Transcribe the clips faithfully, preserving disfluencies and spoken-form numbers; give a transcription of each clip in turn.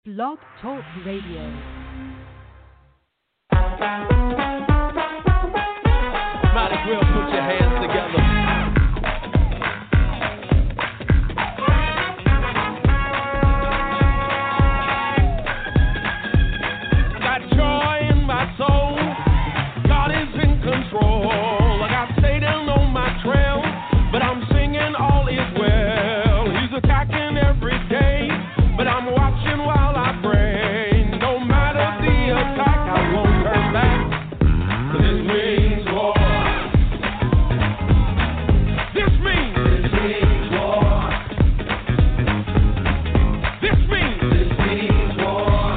Blog Talk Radio. Might as well put your hands together. I got joy in my soul. God is in control. I got Satan on my trail, but I'm singing all is well. He's attacking every day, but I'm watching while I pray. No matter the attack, I won't turn back. 'Cause this means war. This means this means war. This means this means war.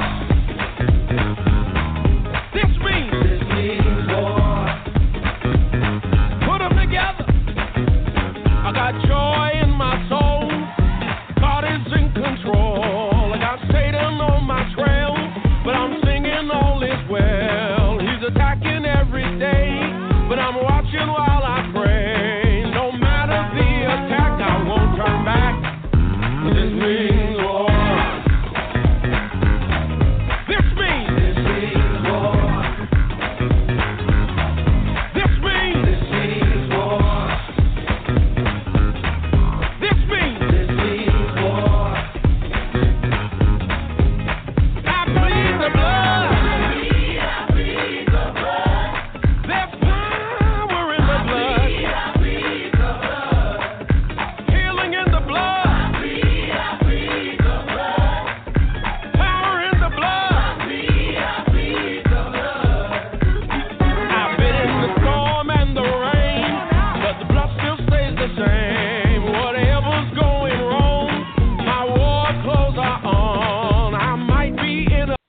This means this means war. Put them together. I got joy in my soul. God is in control. I got Satan on my trail, but I'm singing all is well. He's attacking every day, but I'm watching while I pray. No matter the attack, I won't turn back. This means war. This means this means war. This means this means war. This means this means war. I bleed the blood. I bleed the blood. There's power in the blood. I bleed the blood. Healing in the blood. I bleed, I bleed the blood. Power in the blood. I bleed, I bleed the blood. I've been in the storm and the rain, but the blood still stays the same. Whatever's going wrong, my war clothes are on. I might be in a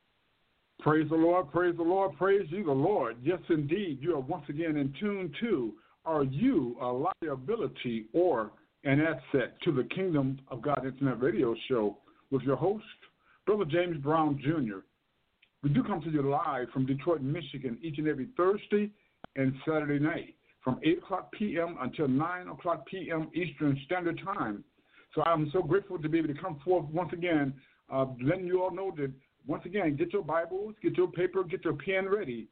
Praise the Lord, praise the Lord, praise you, the Lord. Yes, indeed, you are once again in tune to, are you a liability or an asset to the Kingdom of God Internet Radio Show with your host, Brother James Brown, Junior We do come to you live from Detroit, Michigan, each and every Thursday and Saturday night from eight o'clock p.m. until nine o'clock p.m. Eastern Standard Time. So I'm so grateful to be able to come forth once again, uh, letting you all know that, once again, get your Bibles, get your paper, get your pen ready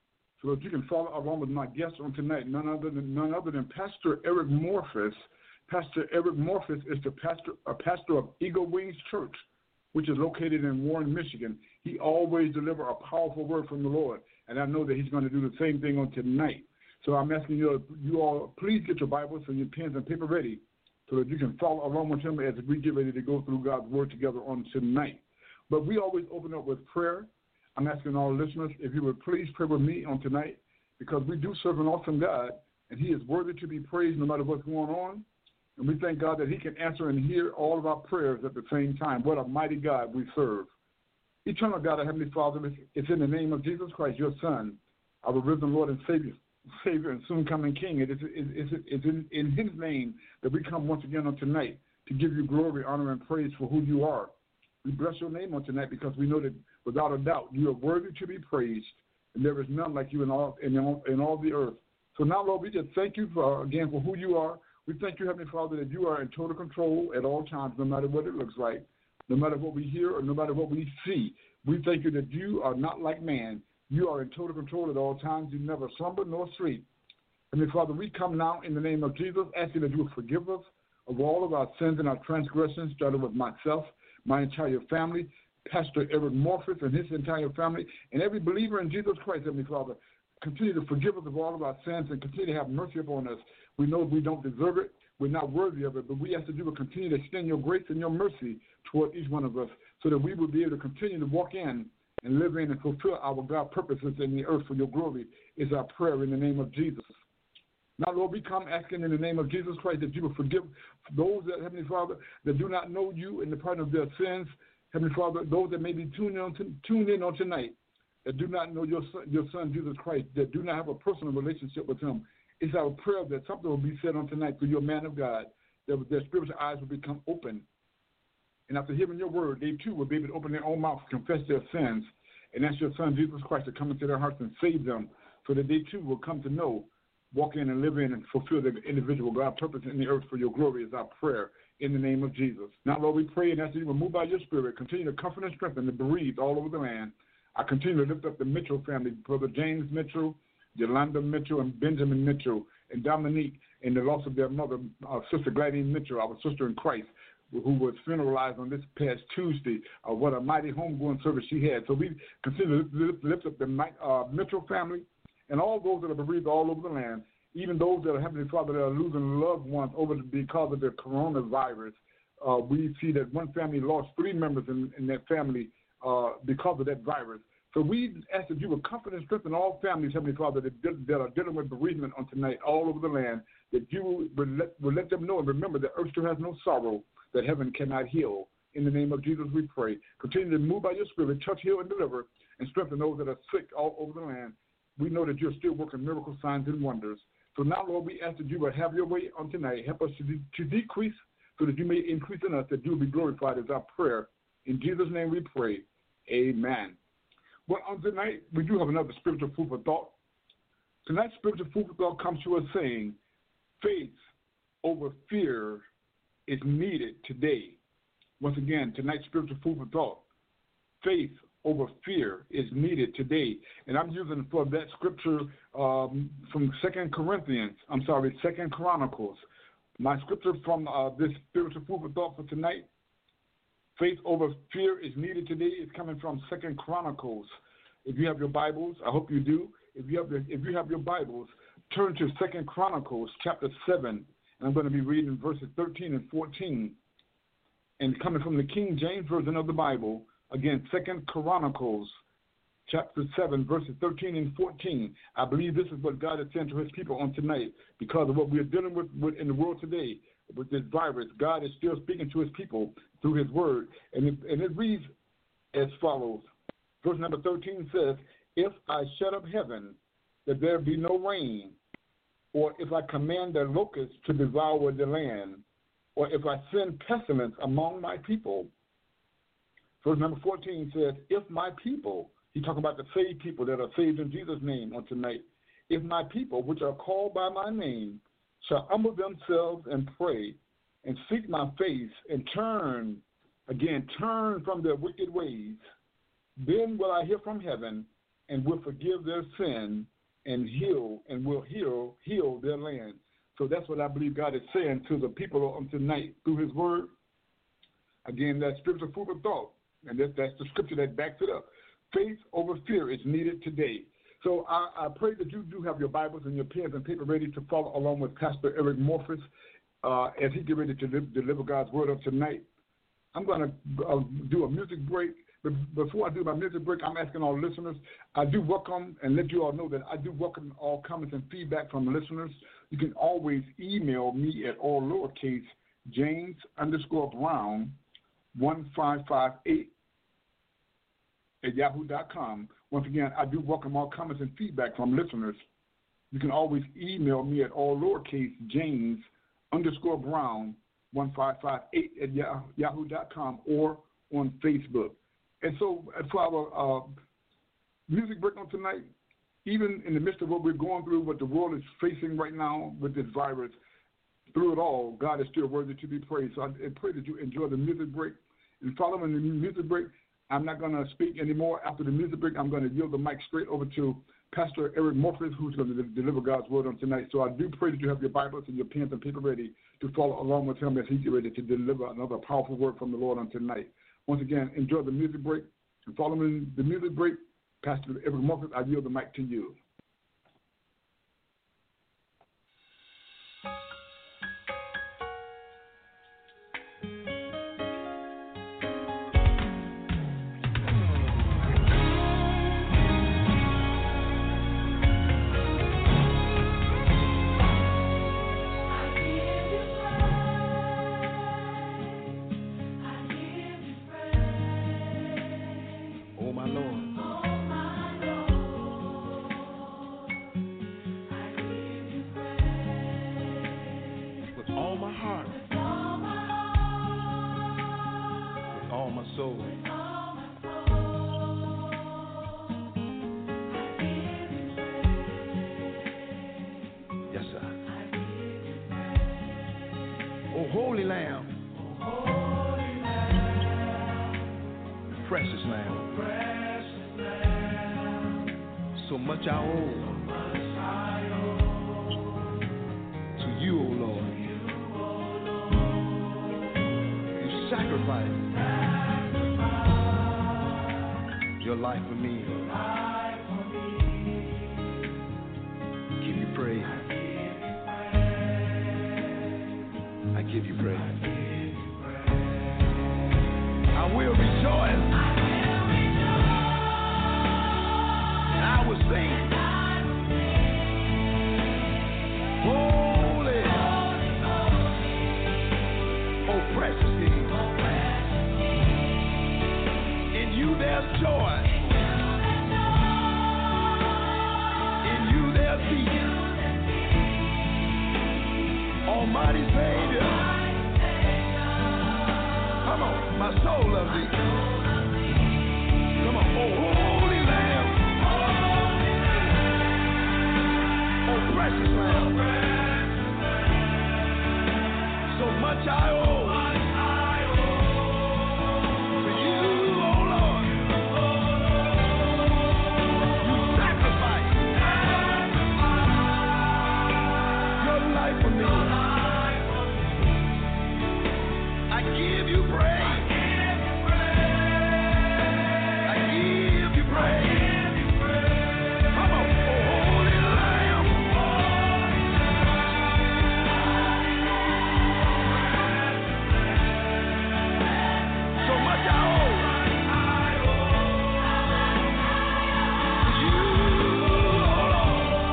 so that you can follow along with my guest on tonight, none other than, none other than Pastor Eric Morphus. Pastor Eric Morphus is the pastor, a pastor of Eagle Wings Church, which is located in Warren, Michigan. He always delivers a powerful word from the Lord, and I know that he's going to do the same thing on tonight. So I'm asking you, you all, please get your Bibles and your pens and paper ready so that you can follow along with him as we get ready to go through God's word together on tonight. But we always open up with prayer. I'm asking all listeners if you would please pray with me on tonight, because we do serve an awesome God, and he is worthy to be praised no matter what's going on. And we thank God that he can answer and hear all of our prayers at the same time. What a mighty God we serve. Eternal God, our Heavenly Father, it's in the name of Jesus Christ, your Son, our risen Lord and Savior, Savior and soon coming King. It is it's, it's in, in his name that we come once again on tonight to give you glory, honor, and praise for who you are. We bless your name on tonight because we know that without a doubt you are worthy to be praised, and there is none like you in all in all, in all the earth. So now, Lord, we just thank you for again for who you are. We thank you, Heavenly Father, that you are in total control at all times, no matter what it looks like, no matter what we hear or no matter what we see. We thank you that you are not like man. You are in total control at all times. You never slumber nor sleep. Heavenly Father, we come now in the name of Jesus, asking that you will forgive us of all of our sins and our transgressions, starting with myself, my entire family, Pastor Eric Morphus and his entire family, and every believer in Jesus Christ, Heavenly Father. Continue to forgive us of all of our sins and continue to have mercy upon us. We know we don't deserve it. We're not worthy of it, but we ask that you will continue to extend your grace and your mercy toward each one of us so that we will be able to continue to walk in and live in and fulfill our God purposes in the earth for your glory is our prayer in the name of Jesus. Now, Lord, we come asking in the name of Jesus Christ that you will forgive those that, Heavenly Father, that do not know you in the pardon of their sins. Heavenly Father, those that may be tuned in, to, tuned in on tonight, that do not know your son, your son, Jesus Christ, that do not have a personal relationship with him. It's our prayer that something will be said on tonight through your man of God, that their spiritual eyes will become open. And after hearing your word, they too will be able to open their own mouth, confess their sins, and ask your son, Jesus Christ, to come into their hearts and save them so that they too will come to know, walk in and live in and fulfill their individual God purpose in the earth for your glory is our prayer in the name of Jesus. Now, Lord, we pray and ask that you will move by your spirit, continue to comfort and strengthen the bereaved all over the land. I continue to lift up the Mitchell family, Brother James Mitchell, Yolanda Mitchell, and Benjamin Mitchell, and Dominique, and the loss of their mother, uh, Sister Gladys Mitchell, our sister in Christ, who was funeralized on this past Tuesday. Uh, what a mighty homegoing service she had. So we continue to lift, lift up the uh, Mitchell family and all those that are bereaved all over the land, even those that are, Heavenly Father, that are losing loved ones over the, because of the coronavirus. Uh, we see that one family lost three members in, in that family uh, because of that virus. So we ask that you will comfort and strengthen all families, Heavenly Father, that, that are dealing with bereavement on tonight all over the land, that you will let, will let them know and remember that earth still has no sorrow that heaven cannot heal. In the name of Jesus, we pray. Continue to move by your spirit, touch, heal, and deliver, and strengthen those that are sick all over the land. We know that you're still working miracle signs and wonders. So now, Lord, we ask that you will have your way on tonight. Help us to, de- to decrease so that you may increase in us, that you will be glorified as our prayer. In Jesus' name we pray. Amen. Well, on tonight, we do have another spiritual food for thought. Tonight's spiritual food for thought comes to us saying, faith over fear is needed today. Once again, tonight's spiritual food for thought, faith over fear is needed today. And I'm using for that scripture um, from Second Corinthians, I'm sorry, Second Chronicles. My scripture from uh, this spiritual food for thought for tonight, faith over fear is needed today, is coming from Second Chronicles. If you have your Bibles, I hope you do. If you have, the, if you have your Bibles, turn to Second Chronicles chapter seven. And I'm going to be reading verses thirteen and fourteen. And coming from the King James Version of the Bible, again, Second Chronicles chapter seven, verses thirteen and fourteen. I believe this is what God is saying to his people on tonight because of what we are dealing with, with in the world today with this virus. God is still speaking to his people through his word. And it, and it reads as follows. Verse number thirteen says, if I shut up heaven, that there be no rain, or if I command the locusts to devour the land, or if I send pestilence among my people. Verse number fourteen says, if my people, he's talking about the saved people that are saved in Jesus' name on tonight, if my people, which are called by my name, shall humble themselves and pray and seek my face and turn, again, turn from their wicked ways, then will I hear from heaven and will forgive their sin and heal and will heal heal their land. So that's what I believe God is saying to the people on tonight through his word. Again, that's spiritual food for thought, and that, that's the scripture that backs it up. Faith over fear is needed today. So I, I pray that you do have your Bibles and your pens and paper ready to follow along with Pastor Eric Morphus uh, as he get ready to li- deliver God's word on tonight. I'm going to uh, do a music break. But before I do my music break, I'm asking all listeners, I do welcome and let you all know that I do welcome all comments and feedback from listeners. You can always email me at all lowercase James underscore Brown one five five eight at yahoo dot com. Once again, I do welcome all comments and feedback from listeners. You can always email me at all lowercase James underscore Brown one five five eight at yahoo dot com or on Facebook. And so for our uh, music break on tonight, even in the midst of what we're going through, what the world is facing right now with this virus, through it all, God is still worthy to be praised. So I, I pray that you enjoy the music break. And following the music break, I'm not going to speak anymore. After the music break, I'm going to yield the mic straight over to Pastor Eric Morphus, who's going to deliver God's word on tonight. So I do pray that you have your Bibles and your pens and paper ready to follow along with him as he gets ready to deliver another powerful word from the Lord on tonight. Once again, enjoy the music break. And following the music break, Pastor Eric Morphus, I yield the mic to you. Holy Lamb, precious Lamb. So much I owe to you, O Lord. You sacrificed your life for me. Give you praise. I give you praise. I will rejoice. And I will sing. Holy. Oh, precious King. In you there's joy. In you there's peace. Almighty Savior. Come on, my soul loves thee. Come on, oh holy Lamb. Oh precious Lamb. So much I owe to you, oh Lord. You sacrificed your life for me. I give you praise. I give you praise. Come on, oh holy Lamb. So much I owe to you, oh Lord.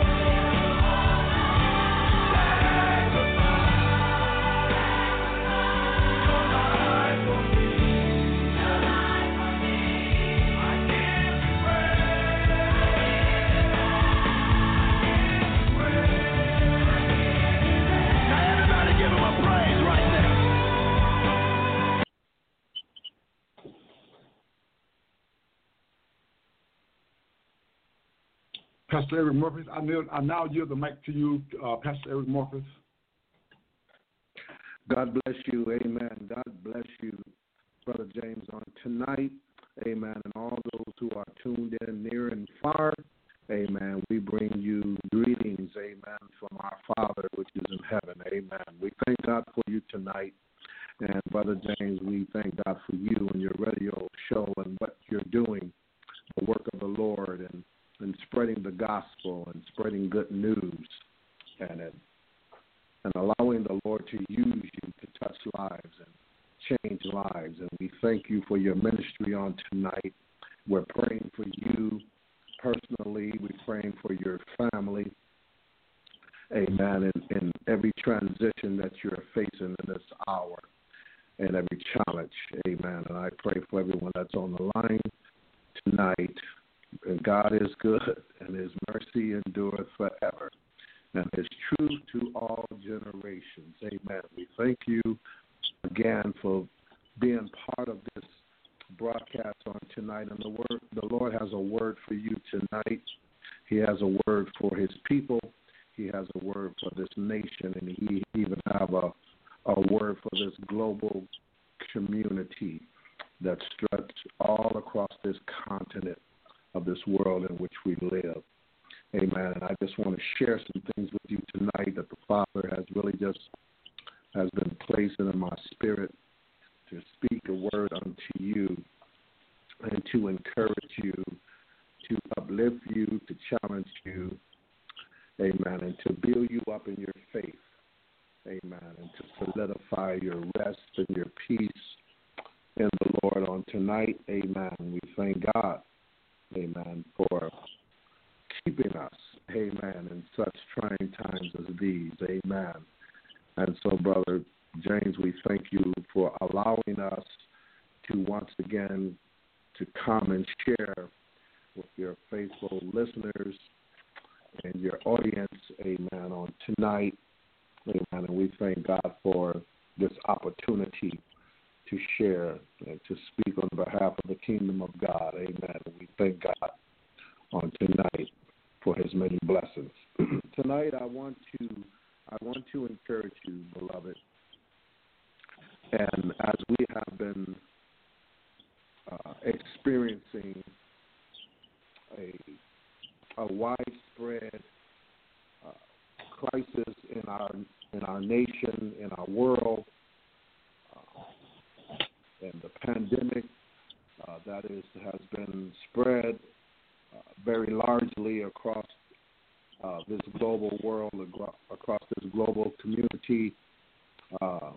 Now everybody give him a praise right there. Pastor Eric Murphy, I now, I now yield the mic to you, uh, Pastor Eric Murphy. God bless you, amen. God bless you, Brother James, on tonight, amen. And all those who are tuned in near and far, amen. We bring you greetings, amen, from our Father which is in heaven, amen. We thank God for you tonight. And Brother James, we thank God for you and your radio show and what you're doing, the work of the Lord, and, and spreading the gospel and spreading good news and it. and allowing the Lord to use you to touch lives and change lives. And we thank you for your ministry on tonight. We're praying for you personally. We're praying for your family. Amen. In, in every transition that you're facing in this hour and every challenge. Amen. And I pray for everyone that's on the line tonight. And God is good, and his mercy endureth forever, and his truth to all generations. Amen. We thank you again for being part of this broadcast on tonight. And the word, the Lord has a word for you tonight. He has a word for his people. He has a word for this nation, and he even have a, a word for this global community that stretches all across this continent of this world in which we live. Amen. And I just want to share some things with you tonight that the Father has really just has been placing in my spirit to speak a word unto you and to encourage you, to uplift you, to challenge you, amen, and to build you up in your faith, amen, and to solidify your rest and your peace in the Lord on tonight, amen. We thank God, amen, for keeping us, amen, in such trying times as these, amen. And so, Brother James, we thank you for allowing us to once again to come and share with your faithful listeners and your audience, amen, on tonight, amen. And we thank God for this opportunity to share and to speak on behalf of the kingdom of God, amen. And we thank God on tonight for his many blessings. Tonight I want to I want to encourage you, beloved, and as we have been uh, experiencing widespread uh, crisis in our in our nation, in our world, uh, and the pandemic uh, that is has been spread uh, very largely across uh, this global world, across this global community. Uh,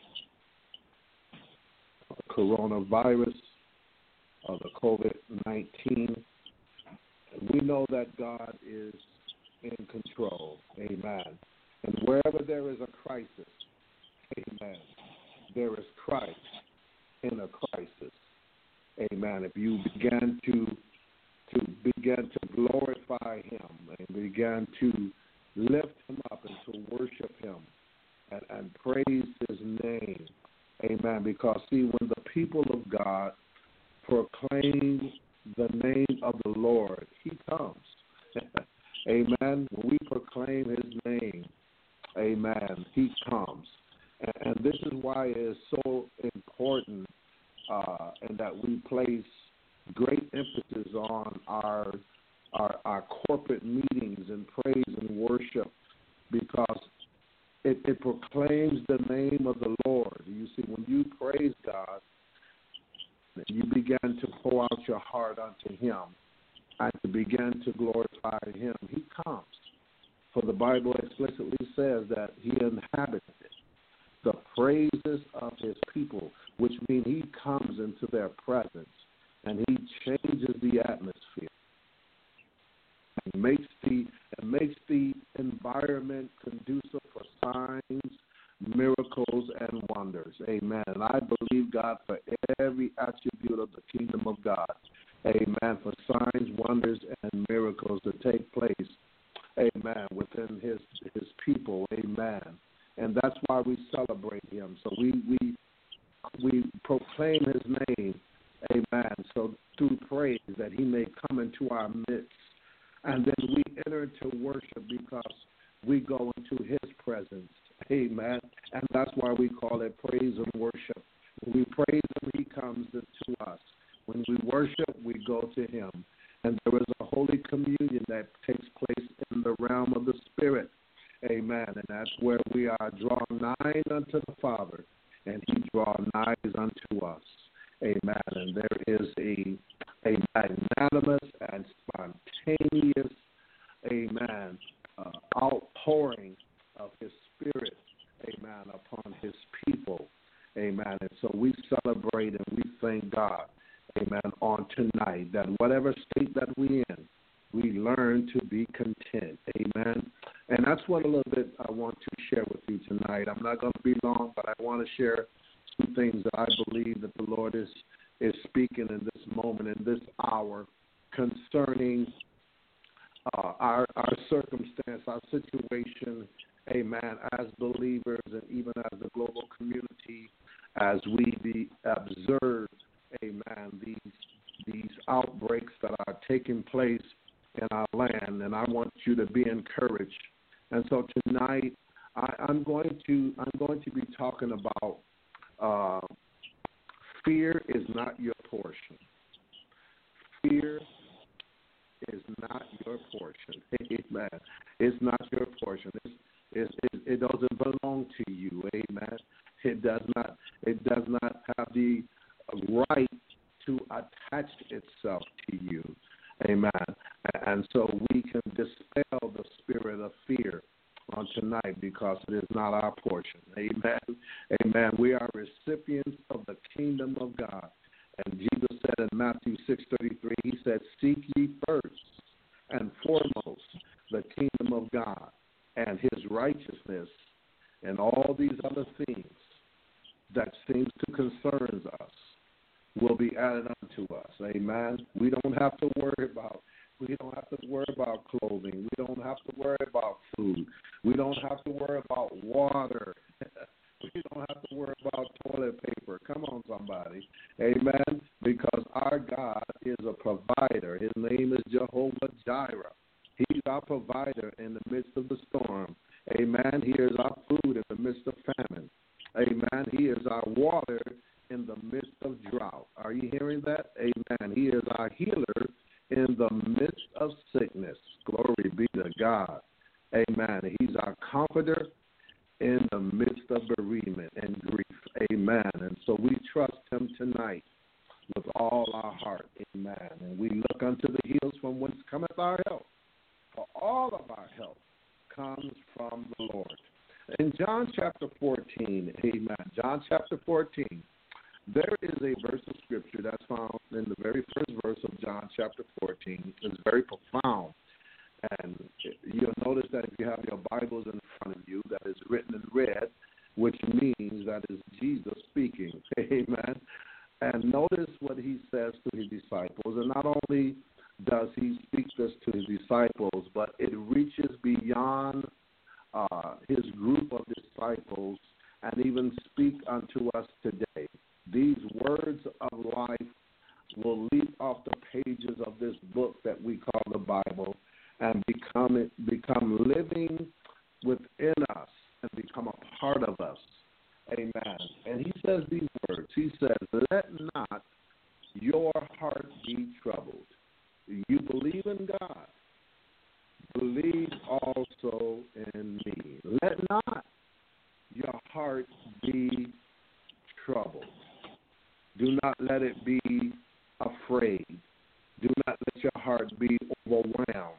coronavirus, uh, the COVID nineteen. We know that God is in control. Amen. And wherever there is a crisis, amen, there is Christ in a crisis. Amen. If you began to to begin to glorify him and began to lift him up and to worship him and, and praise his name, amen, because see, when the people of God proclaim the name of the Lord, he comes. Amen. When we proclaim his name, amen, he comes. And, and this is why it is so important uh, and that we place great emphasis on our, our our corporate meetings and praise and worship, because it, it proclaims the name of the Lord. You see, when you praise God and you begin to pour out your heart unto him and to begin to glorify him, he comes. For the Bible explicitly says that he inhabits the praises of his people, which means he comes into their presence and he changes the atmosphere and makes the and makes the environment conducive for signs, miracles, and wonders. Amen. And I believe God for every attribute of the kingdom of God. Amen. For signs, wonders, and miracles to take place. Amen. Within his his people. Amen. And that's why we celebrate him. So we we we proclaim his name. Amen. So through praise that he may come into our midst. And then we enter into worship because we go into his presence. Amen. And that's why we call it praise and worship. When we praise him, he comes to us. When we worship, we go to him. And there is a holy communion that takes place in the realm of the Spirit. Amen. And that's where we are drawn nigh unto the Father, and he draws nigh unto us. Amen. And there is a, a magnanimous and spontaneous, amen, uh, outpouring of his Spirit, amen, upon his people. Amen. And so we celebrate and we thank God, amen, on tonight that whatever state that we in, we learn to be content. Amen. And that's what a little bit I want to share with you tonight. I'm not going to be long, but I want to share some things that I believe that the Lord is, is speaking in this moment, in this hour, concerning uh, our, our circumstance, our situation, amen, as believers and even as the global community, as we be observe, amen, these, these outbreaks that are taking place in our land, and I want you to be encouraged. And so tonight, I, I'm going to I'm going to be talking about uh, fear is not your portion. Fear is not your portion. Amen. It's not your portion. It's, it's, it, it doesn't belong to you. Amen. It does not. It does not have the right to attach itself to you. Amen. And so we can dispel the spirit of fear on tonight because it is not our portion. Amen. Amen. We are recipients of the kingdom of God. And Jesus said in Matthew six thirty-three, he said, seek ye first and foremost the kingdom of God and his righteousness, and all these other things that seems to concern us will be added unto us. Amen. We don't have to worry about we don't have to worry about clothing. We don't have to worry about food. We don't have to worry about water. We don't have to worry about toilet paper. Come on, somebody. Amen. Because our God is a provider. His name is Jehovah Jireh. He's our provider in the midst of the storm. Amen. He is our food in the midst of famine. Amen. He is our water in the midst of drought. Are you hearing that? Amen. He is our healer in the midst of sickness. Glory comforter in the midst of bereavement and grief. Amen. And so we trust him tonight with all our heart. Amen. And we look unto the hills from whence cometh our help. For all of our help comes from the Lord. In John chapter fourteen, amen, John chapter fourteen, there is a verse of scripture that's found in the very first verse of John chapter fourteen. It's very profound. And you'll notice that if you have your Bibles in front of you, that is written in red, which means that is Jesus speaking. Amen. And notice what he says to his disciples. And not only does he speak this to his disciples, but it reaches beyond uh, his group of disciples and even speak unto us today. These words of life will leap off the pages of this book that we call the Bible and become it, become living within us and become a part of us. Amen. And he says these words. He says, let not your heart be troubled. You believe in God. Believe also in me. Let not your heart be troubled. Do not let it be afraid. Do not let your heart be overwhelmed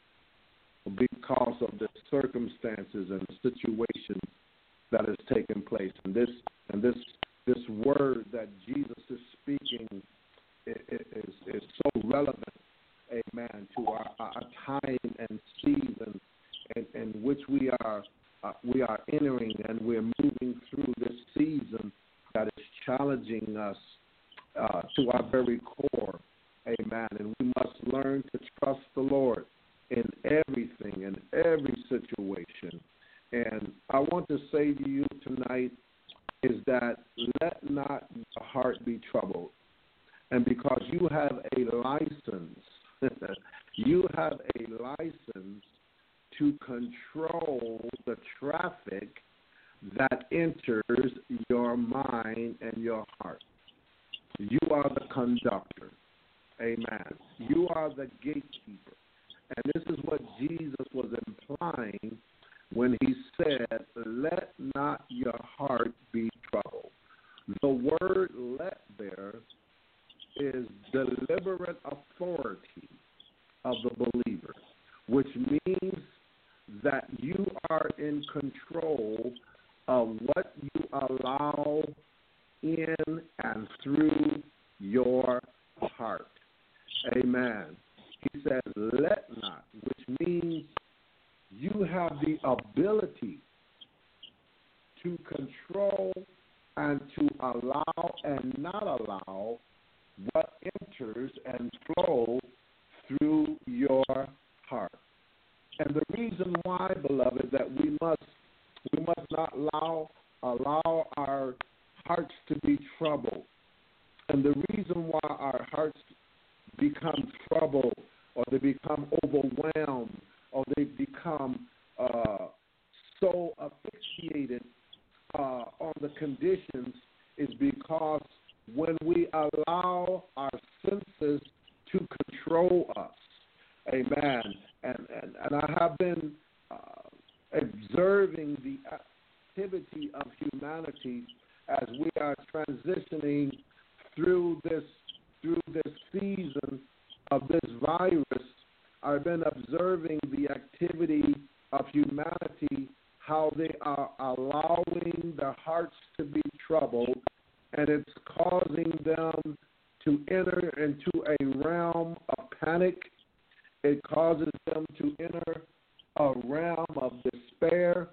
because of the circumstances and situations that is taking place. And this and this this word that Jesus is speaking is, is, is so relevant, amen, to our, our time and season in, in which we are uh, we are entering, and we're moving through this season that is challenging us uh, to our very core, amen. And we must learn to trust the Lord in everything, in every situation. And I want to say to you tonight is that let not your heart be troubled. And because you have a license, you have a license to control the traffic that enters your mind and your heart. You are the conductor. Amen. You are the gatekeeper. And this is what Jesus was implying when he said, let not your heart be troubled. The word let there is deliberate authority of the believer, which means that you are in control of what you allow in and through your heart. Amen. He says, let not, which means you have the ability to control and to allow and not allow what enters and flows through your heart. And the reason why, beloved, that we must we must not allow allow our hearts to be troubled, and the reason why our hearts become troubled, or they become overwhelmed, or they become uh, so asphyxiated uh, on the conditions is because when we allow our senses to control us, amen, and, and, and I have been uh, observing the activity of humanity as we are transitioning through this through this season of this virus. I've been observing the activity of humanity, how they are allowing their hearts to be troubled, and it's causing them to enter into a realm of panic. It causes them to enter a realm of despair,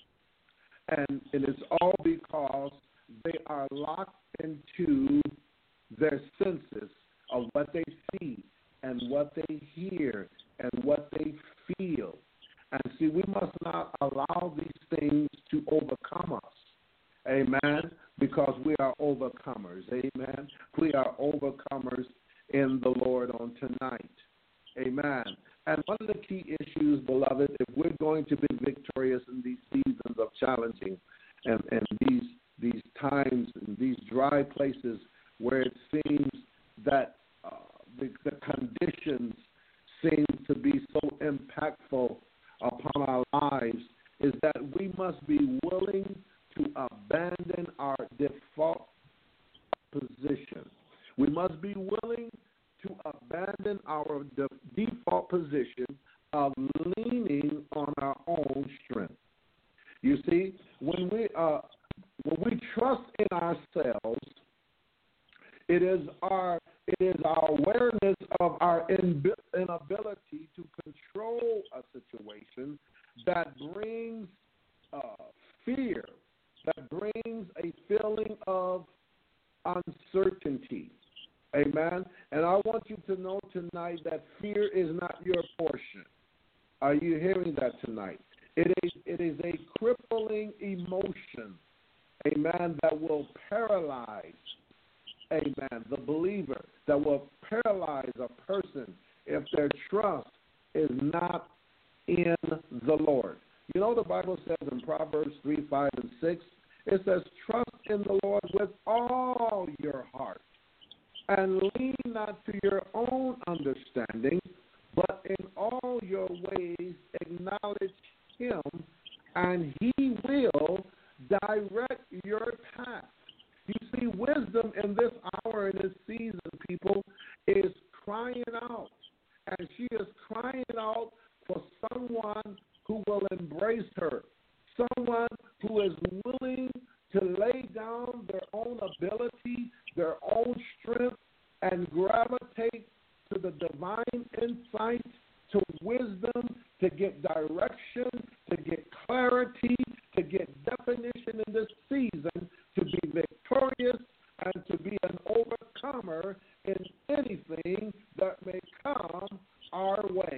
and it is all because they are locked into their senses of what they see and what they hear and what they feel. And see, we must not allow these things to overcome us. Amen. Because we are overcomers. Amen. We are overcomers in the Lord on tonight. Amen. And one of the key issues, beloved, if we're going to be victorious in these seasons of challenging and, and these these times and these dry places where it seems that uh, the, the conditions seem to be so impactful upon our lives, is that we must be willing to abandon our default position. We must be willing to abandon our de- default position of leaning on our own strength. You see, when we uh, when we trust in ourselves, it is our it is our awareness of our inability to control a situation that brings uh, fear, that brings a feeling of uncertainty. Amen. And I want you to know tonight that fear is not your portion. Are you hearing that tonight? It is it is a crippling emotion, amen, that will paralyze, amen, the believer, that will paralyze a person if their trust is not in the Lord. You know, the Bible says in Proverbs three, five, and six, it says, trust in the Lord with all your heart, and lean not to your own understanding, but in all your ways acknowledge him, and he will direct your path. You see, wisdom in this hour, in this season, people, is crying out. And she is crying out for someone who will embrace her, someone who is willing to lay down their own ability, their own strength, and gravitate to the divine insight, to wisdom, to get direction, to get clarity, to get definition in this season, to be victorious and to be an overcomer in anything that may come our way.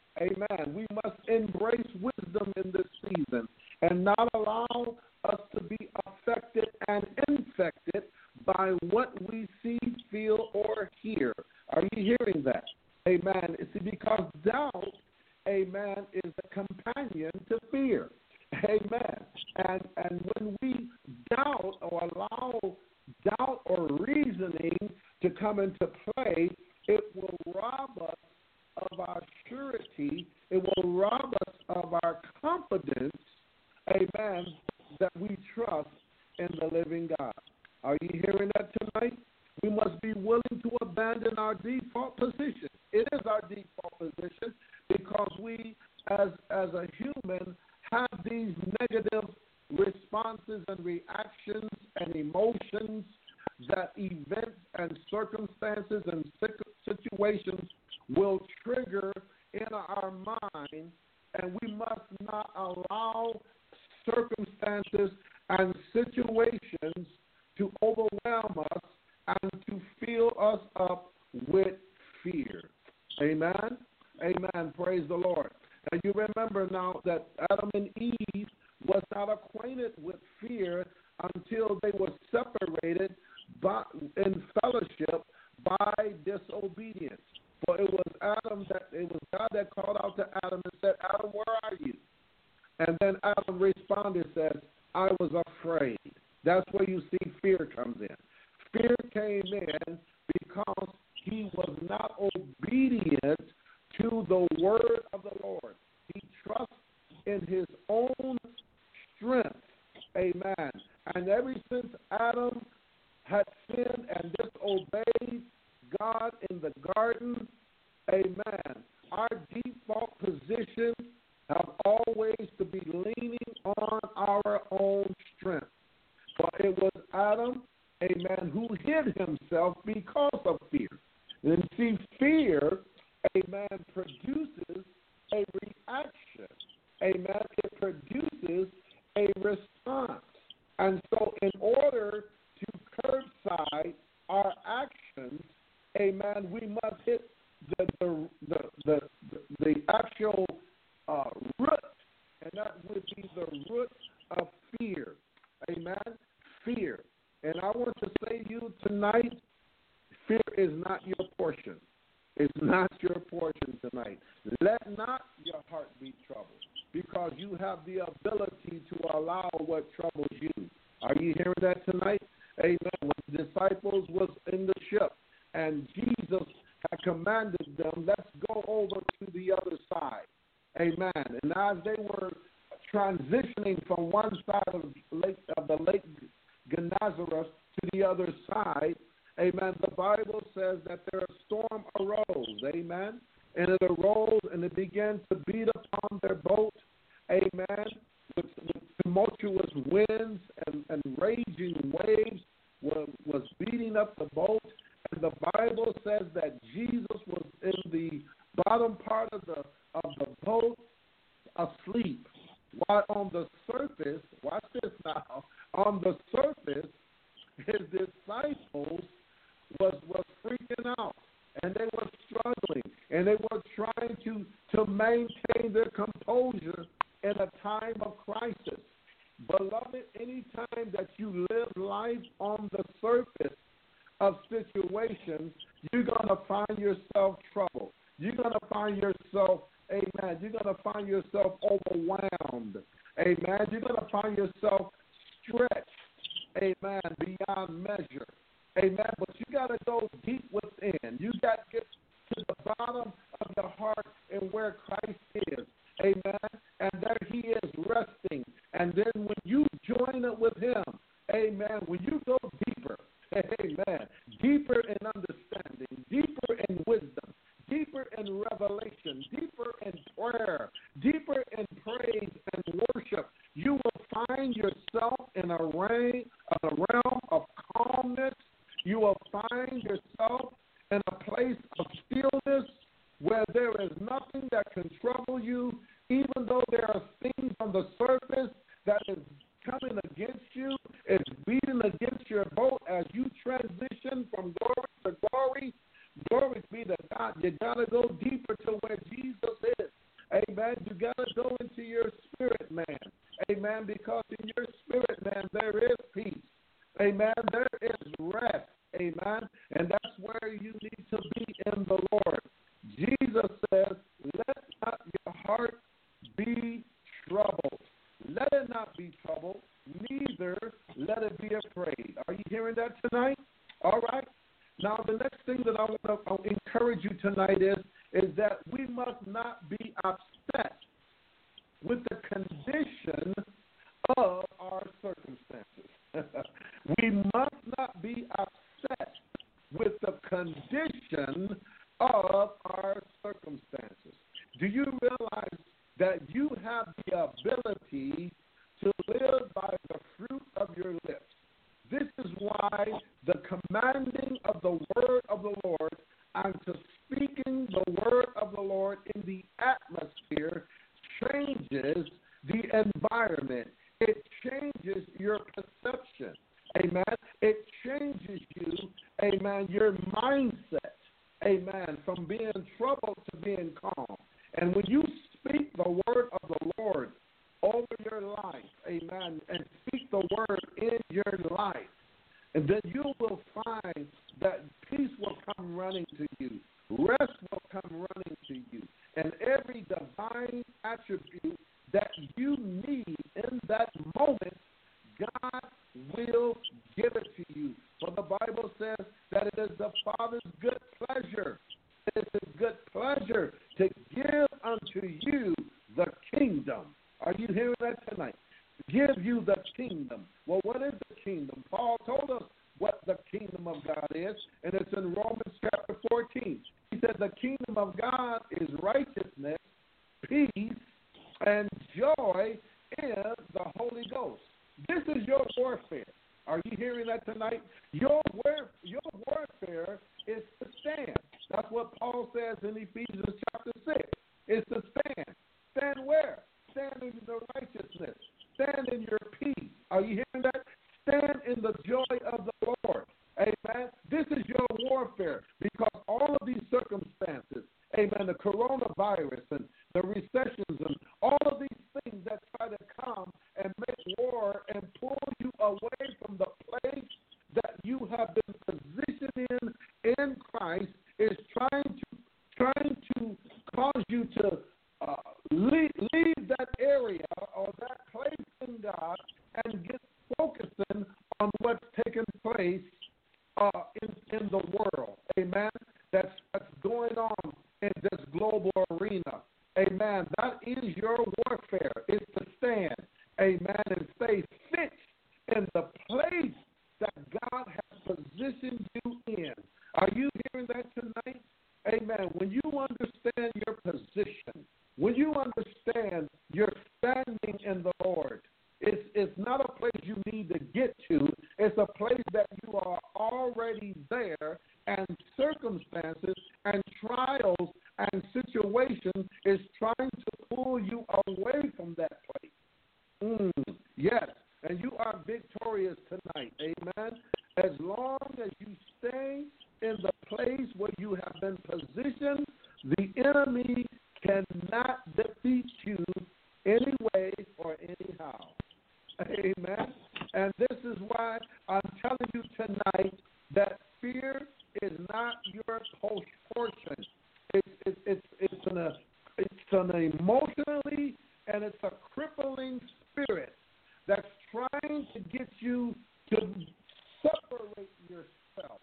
Amen. We must embrace wisdom in this season and not allow us to be affected and infected by what we see, feel, or hear. Are you hearing that? Amen. See, because doubt, amen, is a companion to fear. Amen. And and when we doubt or allow doubt or reasoning to come into play, it will rob us of our surety. It will rob us of our confidence, amen, that we trust in the living God. Are you hearing that tonight? We must be willing to abandon our default position. It is our default position because we, as as a human, have these negative responses and reactions and emotions that events and circumstances and situations will trigger in our mind, and we must not allow circumstances and situations to overwhelm us and to fill us up with fear. Amen? Amen. Praise the Lord. And you remember now that Adam and Eve was not acquainted with fear until they were separated by, in fellowship by disobedience. For it was Adam that it was God that called out to Adam and said, Adam, where are you? And then Adam responded and said, I was afraid. That's where you see fear comes in. Fear came in because he was not obedient to the word of the Lord. He trusts in his own strength. Amen. And ever since Adam had sinned and disobeyed God in the garden, amen, our default position have always to be leaning on our own strength. But it was Adam, amen, who hid himself because of fear. And see, fear, amen, produces a reaction. Amen. It produces a response. And so in order to curbside our actions, amen, we must hit the the the the, the actual uh, root, and that would be the root of fear. Amen? Fear. And I want to say to you tonight, fear is not your portion. It's not your portion tonight. Let not your heart be troubled, because you have the ability to allow what troubles you. Are you hearing that tonight? Amen. When the disciples was in the ship and Jesus had commanded them, let's go over to the other side. Amen. And as they were transitioning from one side of, lake, of the Lake Gennesaret to the other side, amen, the Bible says that there a storm arose, amen, and it arose and it began to beat upon their boat, amen, with, with tumultuous winds and, and raging waves was, was beating up the boat. And the Bible says that Jesus was in the bottom part of the of the boat asleep, while on the surface, watch this now, on the surface, his disciples was was freaking out, and they were struggling, and they were trying to, to maintain their composure in a time of crisis. Beloved, anytime that you live life on the surface of situations, you're going to find yourself troubled. You're going to find yourself, amen, you're going to find yourself overwhelmed. Amen. You're going to find yourself stretched, amen, beyond measure. Amen. But you got to go deep within. You got to get to the bottom of your heart and where Christ is. Amen. And there he is resting. And then when you join it with him, amen, when you go deeper, amen, deeper in understanding, deeper in wisdom, deeper in revelation, deeper in prayer, deeper in praise and worship, you will find yourself in a, reign, a realm of calmness. You will find yourself in a place of stillness where there is nothing that can trouble you, even though there are things on the surface that is coming against you, it's beating against your boat as you transition from glory to glory. Glory be to God. You got to go deeper to where Jesus is. Amen. You got to go into your spirit, man. Amen. Because in your spirit, man, there is peace. Amen. There is rest. Amen. And that's where you need to be in the Lord. Jesus says, let not your heart be troubled. Let it not be troubled, neither let it be afraid. Are you hearing that tonight? All right. Now, the next thing that I want to encourage you tonight is, is that we must not be upset with the condition of our circumstances. We must not be upset with the condition of our circumstances. Do you realize that you have the ability to live by the fruit of your lips? This is why the commanding of the word of the Lord and to speaking the word of the Lord in the atmosphere changes the environment. It changes your perception. Amen. It changes you, amen, your mindset, amen, from being troubled to being calm. And when you speak the word of the Lord over your life, amen, and speak the word in your life, and then you will find that peace will come running to you, rest will come running to you, and every divine attribute that you need in that moment, God will give it to you. For the Bible says that it is the Father's good pleasure. It is his good pleasure to give unto you the kingdom. Are you hearing that tonight? Give you the kingdom. Well, what is the kingdom? Paul told us what the kingdom of God is, and it's in Romans chapter fourteen. He said the kingdom of God is righteousness, peace, and joy in the Holy Ghost. This is your warfare. Are you hearing that tonight? Your war- your warfare is to stand. That's what Paul says in Ephesians chapter six. It's to stand. Stand where? Stand in the righteousness. Stand in your peace. Are you hearing that? Stand in the joy of the Lord. Amen. This is your warfare because all of these circumstances, amen, the coronavirus and the recessions and all of these things that try to come and make war and pull you away from the place that you have been positioned in in Christ is trying to trying to cause you to uh, leave, leave that area or that place in God and get focusing on what's taking place uh, in, in the world. Amen. That's, that's going on in this global arena. Amen. That is your warfare. It's to stand. amen, when you understand your position, when you understand you're standing in the Lord, it's, it's not a place you need to get to. It's a place that you are already there, and circumstances and trials and situations is trying to pull you away from that place. Mm, yes, and you are victorious tonight, amen. As long as you stay in the place where you have been positioned, the enemy cannot defeat you any way or anyhow. Amen. And this is why I'm telling you tonight that fear is not your portion. It's it's it's it's an uh, it's an emotionally and it's a crippling spirit that's trying to get you to separate yourself,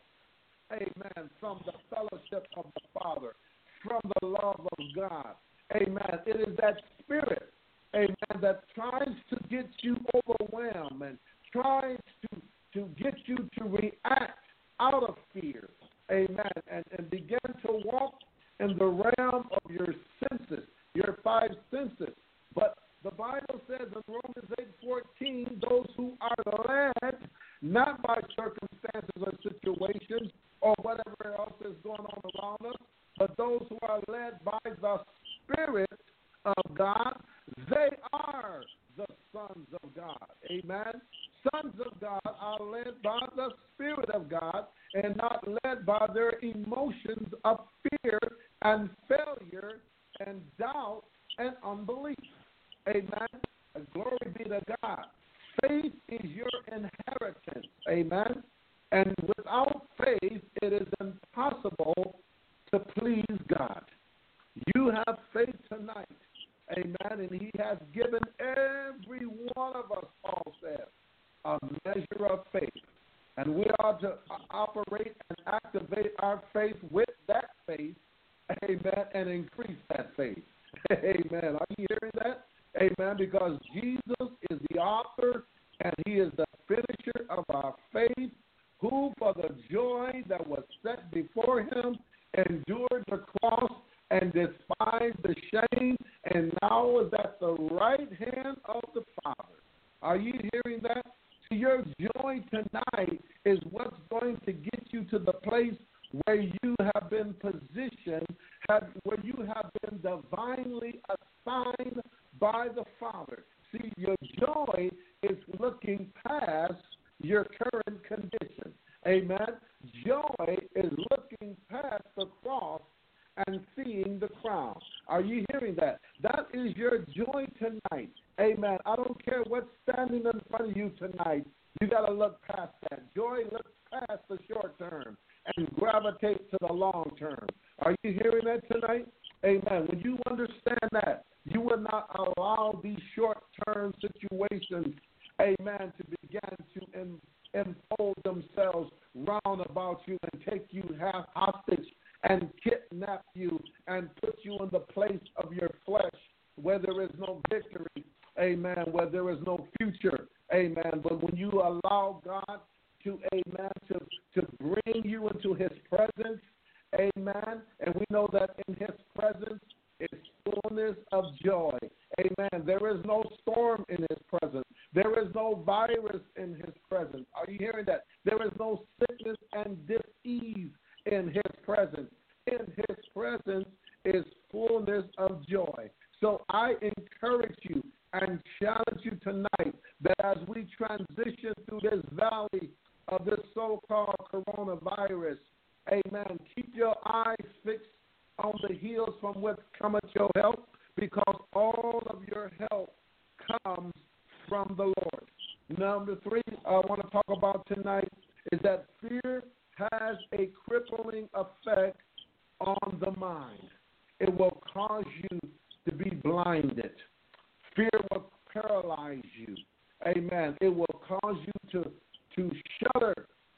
amen, from the fellowship of the Father, from the love of God, amen. It is that spirit, amen, that tries to get you overwhelmed and tries to, to get you to react out of fear, amen, and, and begin to walk in the realm of your senses, your five senses. But the Bible says in Romans eight fourteen, those who are led not by circumstances or situations or whatever else is going on around us, but those who are led by the Spirit of God, they are the sons of God. Amen. Sons of God are led by the Spirit of God and not led by their emotions of fear and failure and doubt and unbelief. Amen. Glory be to God. Faith is your inheritance. Amen. And without faith, it is impossible to please God. You have faith tonight. Amen. And he has given every one of us, Paul says, a measure of faith. And we are to operate and activate our faith with that faith. Amen. And increase that faith. Amen. Are you hearing that? Amen. Because Jesus is the author and he is the finisher of our faith, who for the joy that was set before him endured the cross and despised the shame, and now is at the right hand of the Father. Are you hearing that? So your joy tonight is what's going to get you to the place where you have been positioned, have, where you have been divinely assigned by the Father. See, your joy is looking past your current condition. Amen. Joy is looking past the cross and seeing the crown. Are you hearing that? That is your joy tonight. Amen. I don't care what's standing in front of you tonight. You got to look past that. Joy looks past the short term and gravitate to the long term. Are you hearing that tonight? Amen. When you understand that, you will not allow these short-term situations, amen, to begin to in, enfold themselves round about you and take you half hostage and kidnap you and put you in the place of your flesh where there is no victory, amen, where there is no future, amen. But when you allow God to, amen, to, to bring you into his presence, amen, and we know that in his presence is fullness of joy, amen. There is no storm in his presence. There is no virus in his presence. Are you hearing that? There is no sickness and dis-ease in his presence. In his presence is fullness of joy. So I encourage you and challenge you tonight that as we transition through this valley of this so-called coronavirus, amen, keep your eyes fixed on the hills from which cometh your help, because all of your help comes from the Lord. Number three I want to talk about tonight is that fear has a crippling effect on the mind. It will cause you to be blinded. Fear will paralyze you. Amen. It will cause you to, to shudder,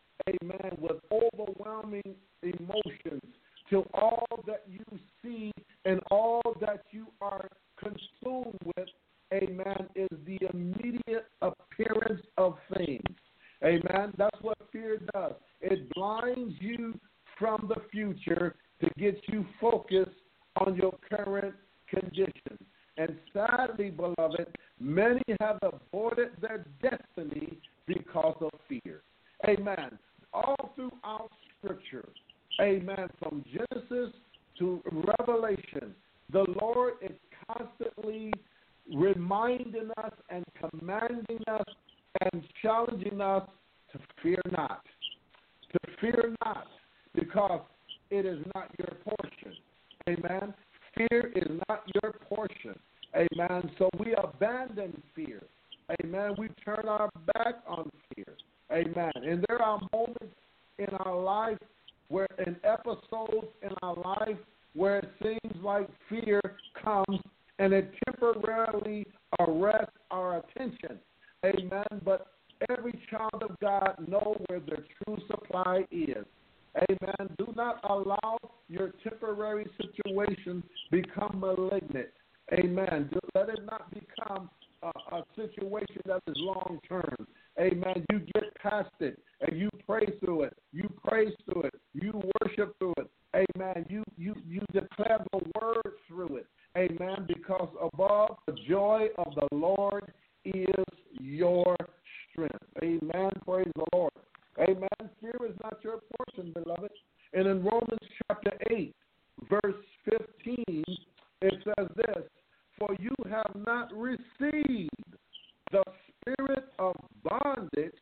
amen, with overwhelming emotions till all that you see and all that you are consumed with, amen, is the immediate appearance of things. Amen. That's what fear does. It blinds you from the future to get gets you focused on your current condition. And sadly, beloved, many have aborted their destiny because of fear. Amen. All throughout Scripture, amen, from Genesis to Revelation, the Lord is constantly reminding us and commanding us and challenging us to fear not. To fear not, because it is not your portion. Amen. Fear is not your portion. Amen. So we abandon fear. Amen. We turn our back on fear. Amen. And there are moments in our life where, in episodes in our life, where it seems like fear comes and it temporarily arrests our attention. Amen. But every child of God knows where their true supply is. Amen. Do not allow your temporary situation become malignant. Amen. Let it not become a, a situation that is long term. Amen. You get past it and you pray through it. You praise through it. You worship through it. Amen. You you you declare the word through it. Amen. Because above the joy of the Lord is your strength. Amen. Praise the Lord. Amen. Fear is not your portion, beloved. And in Romans chapter eight, verse fifteen, it says this: for you have not received the spirit of bondage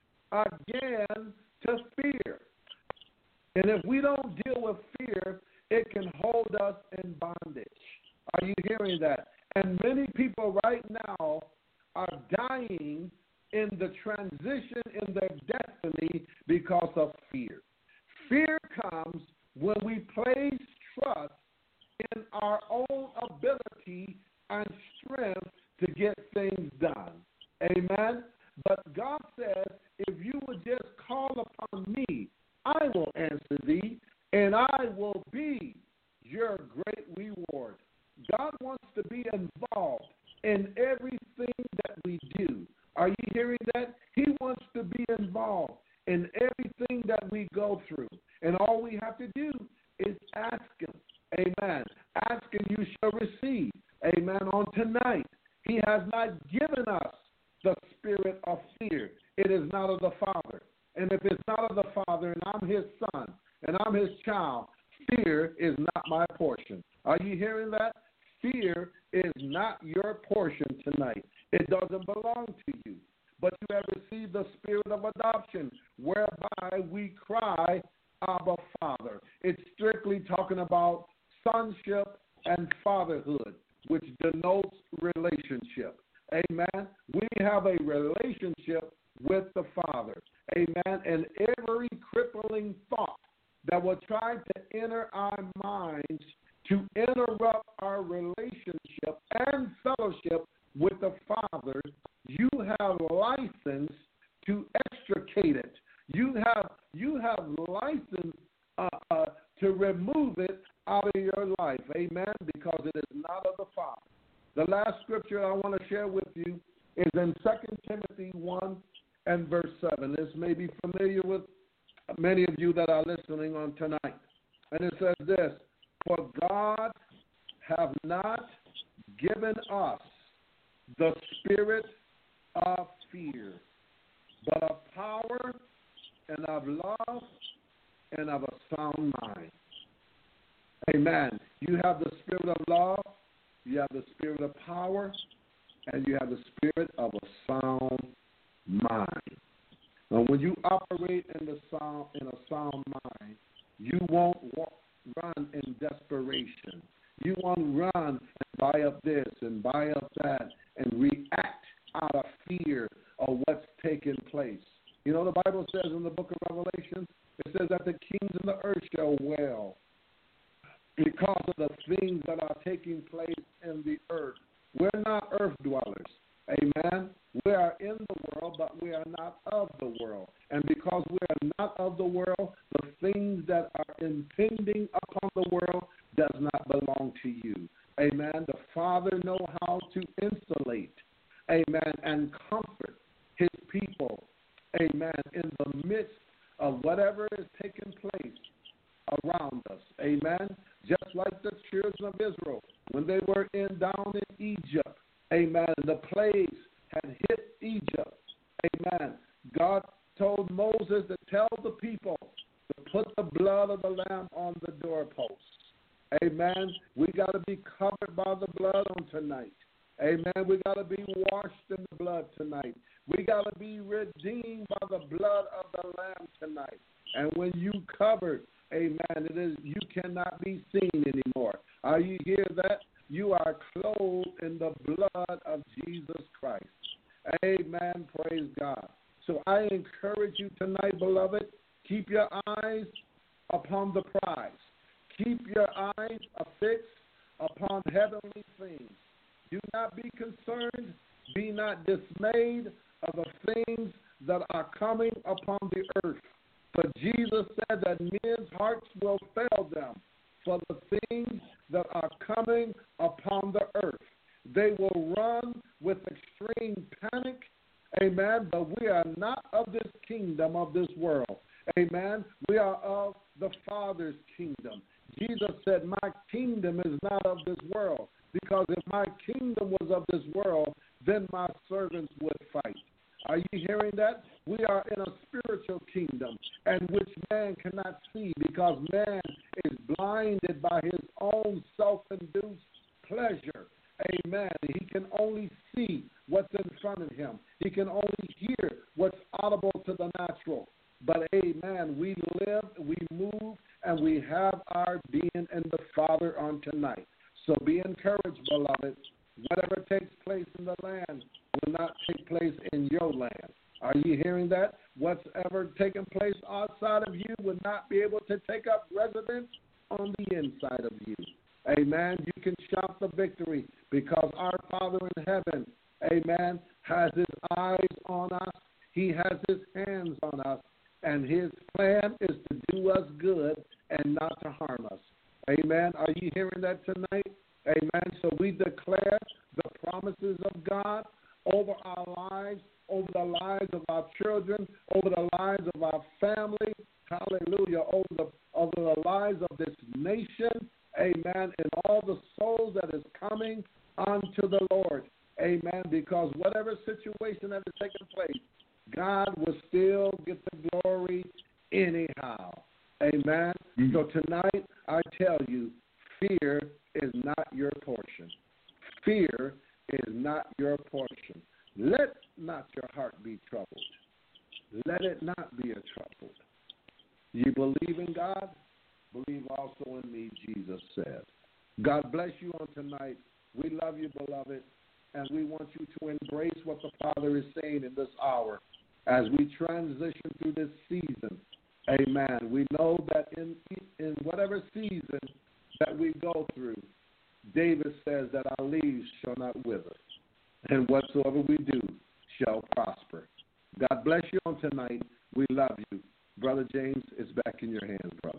again to fear. And if we don't deal with fear, it can hold us in bondage. Are you hearing that? And many people right now are dying in the transition in their destiny because of fear. Fear comes when we place trust in our own ability and strength to get things done. Amen? But God says, if you would just call upon me, I will answer thee, and I will be your great reward. God wants to be involved in everything that we do. Are you hearing that? He wants to be involved in everything that we go through. And all we have to do is ask him. Amen. Ask and you shall receive. Amen. On tonight, he has not given us the spirit of fear. It is not of the Father. And if it's not of the Father and I'm his son and I'm his child, fear is not my portion. Are you hearing that? Fear is not your portion tonight. It doesn't belong to you. But you have received the spirit of adoption, whereby we cry, Abba, Father. It's strictly talking about sonship and fatherhood, which denotes relationship. Amen. We have a relationship with the Father. Amen. And every crippling thought that will try to enter our minds to interrupt our relationship and fellowship with the Father, you have license to extricate it. You have you have license uh, uh, to remove it out of your life. Amen. Because it is not of the Father. The last scripture I want to share with you is in Second Timothy one and verse seven. This may be familiar with many of you that are listening on tonight. And it says this: for God have not given us the spirit of fear, but of power and of love and of a sound mind. Amen. You have the spirit of love, you have the spirit of power, and you have the spirit of a sound mind. Now, when you operate in the sound in a sound mind, you won't walk, run in desperation. You won't run and buy up this and buy up that and react out of fear of what's taking place. You know, the Bible says in the book of Revelation, it says that the kings of the earth shall wail because of the things that are taking place in the earth. We're not earth dwellers. Amen. We are in the world, but we are not of the world. And because we are not of the world, the things that are impending upon the world does not belong to you. Amen. The Father knows how to insulate, amen, and comfort his people, amen, in the midst of whatever is taking place around us. Amen. just like the children of Israel when they were in down in Egypt. Amen. And the plagues had hit Egypt. Amen. God told Moses to tell the people to put the blood of the Lamb on the doorposts. Amen. We got to be covered by the blood on tonight. Amen. We got to be washed in the blood tonight. We got to be redeemed by the blood of the Lamb tonight. And when you covered, amen, it is you cannot be seen anymore. Are you hear that? You are clothed in the blood of Jesus Christ. Amen. Praise God. So I encourage you tonight, beloved, keep your eyes upon the prize. Keep your eyes affixed upon heavenly things. Do not be concerned. Be not dismayed of the things that are coming upon the earth. For Jesus said that men's hearts will fail them for the things that are coming upon the earth. They will run with extreme panic. Amen. But we are not of this kingdom of this world. Amen. We are of the Father's kingdom. Jesus said, my kingdom is not of this world. Because if my kingdom was of this world, then my servants would fight. Are you hearing that? We are in a spiritual kingdom, and which man cannot see, because man is blinded by his own self-induced pleasure. Amen. He can only see what's in front of him. He can only hear what's audible to the natural. But, amen, we live, we move, and we have our being in the Father on tonight. So be encouraged, beloved. Whatever takes place in the land will not take place in your land. Are you hearing that? What's ever taken place outside of you will not be able to take up residence on the inside of you. Amen. You can shout the victory because our Father in heaven, amen, has his eyes on us. He has his hands on us. And his plan is to do us good and not to harm us. Amen. Are you hearing that tonight? Amen. So we declare the promises of God over our lives, over the lives of our children, over the lives of our family. Hallelujah. Over the, over the lives of this nation. Amen. And all the souls that is coming unto the Lord. Amen. Because whatever situation that is taking place, God will still get the glory anyhow. Amen. Mm-hmm. So tonight, I tell you, fear is not your portion. Fear is not your portion. Let not your heart be troubled. Let it not be a troubled. You believe in God, believe also in me, Jesus said. God bless you on tonight. We love you, beloved, and we want you to embrace what the Father is saying in this hour as we transition through this season. Amen. We know that in in whatever season that we go through, David says that our leaves shall not wither, and whatsoever we do shall prosper. God bless you on tonight. We love you. Brother James, it's back in your hands, brother.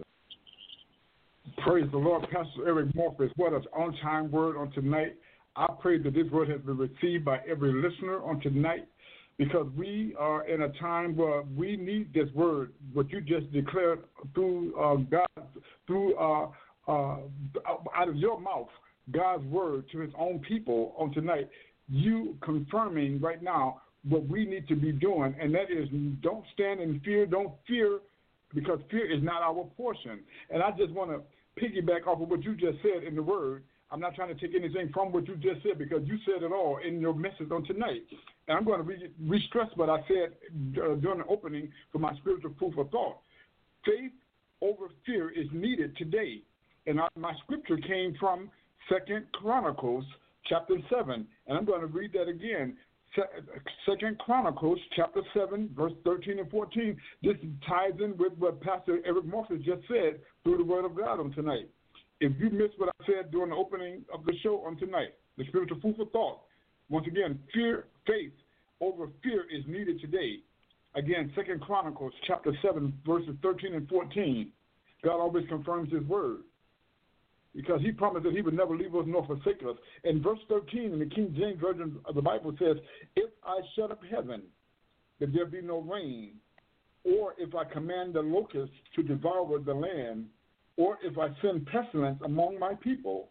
Praise the Lord, Pastor Eric Morpheus. What an on-time word on tonight. I pray that this word has been received by every listener on tonight, because we are in a time where we need this word, what you just declared through uh, God, through uh, uh, out of your mouth, God's word to his own people on tonight. You confirming right now what we need to be doing, and that is don't stand in fear, don't fear, because fear is not our portion. And I just want to piggyback off of what you just said in the word. I'm not trying to take anything from what you just said, because you said it all in your message on tonight. And I'm going to re- re-stress what I said uh, during the opening for my spiritual food for thought. Faith over fear is needed today. And I, my scripture came from Second Chronicles chapter seven. And I'm going to read that again. Second Chronicles chapter seven, verse thirteen and fourteen. This ties in with what Pastor Eric Morpheus just said through the word of God on tonight. If you missed what I said during the opening of the show on tonight, the spiritual food for thought, once again, fear, faith over fear is needed today. Again, Second Chronicles chapter seven, verses thirteen and fourteen. God always confirms his word, because he promised that he would never leave us nor forsake us. And verse thirteen in the King James Version of the Bible says, if I shut up heaven, that there be no rain, or if I command the locusts to devour the land, or if I send pestilence among my people.